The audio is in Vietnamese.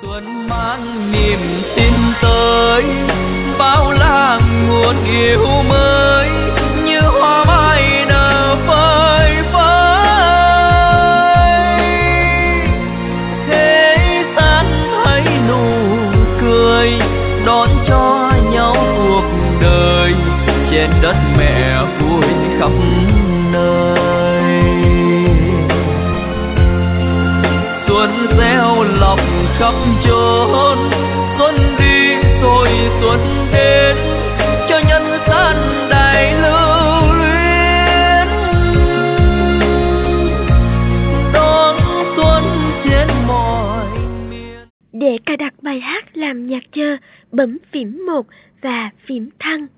Xuân mang niềm tin tới, bao la nguồn yêu mới như hoa mai nở phơi phới. Thế gian hãy nụ cười đón cho nhau cuộc đời, trên đất mẹ vui khắp nơi. Xuân gieo lọc khắp chốn, xuân đi rồi xuân đến, cho nhân gian đầy lưu luyến. Đón xuân trên mọi miền. Để cài đặt bài hát làm nhạc chờ, bấm phím 1 và phím thăng.